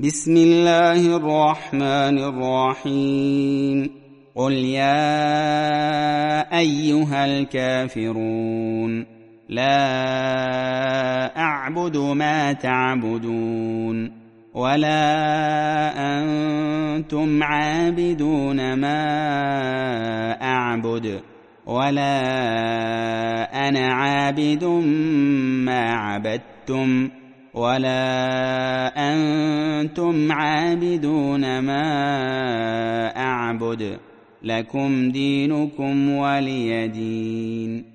بسم الله الرحمن الرحيم قل يا أيها الكافرون لا أعبد ما تعبدون ولا أنتم عابدون ما أعبد ولا أنا عابد ما عبدتم ولا أنتم عابدون ما أعبد لكم دينكم ولي دين.